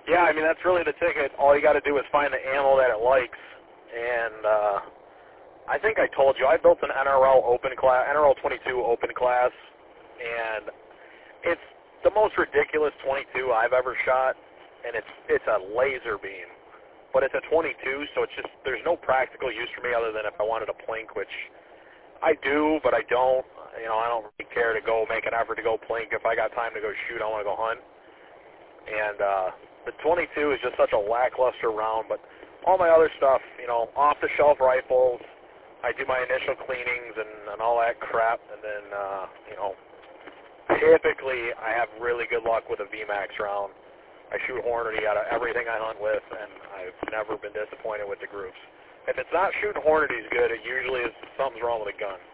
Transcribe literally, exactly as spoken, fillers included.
Yeah, I mean, that's really the ticket. All you got to do is find the ammo that it likes. And uh, I think I told you, I built an N R L open class, N R L twenty-two open class, and it's the most ridiculous twenty-two I've ever shot, and it's it's a laser beam. But it's a twenty-two, so it's just, there's no practical use for me other than if I wanted a plink, which I do, but I don't. You know, I don't really care to go make an effort to go plink. If I got time to go shoot, I want to go hunt. And uh, the twenty-two is just such a lackluster round, but all my other stuff, you know, off-the-shelf rifles, I do my initial cleanings and, and all that crap, and then, uh, you know, typically I have really good luck with a V MAX round. I shoot Hornady out of everything I hunt with, and I've never been disappointed with the groups. If it's not shooting Hornadies good, it usually is something's wrong with the gun.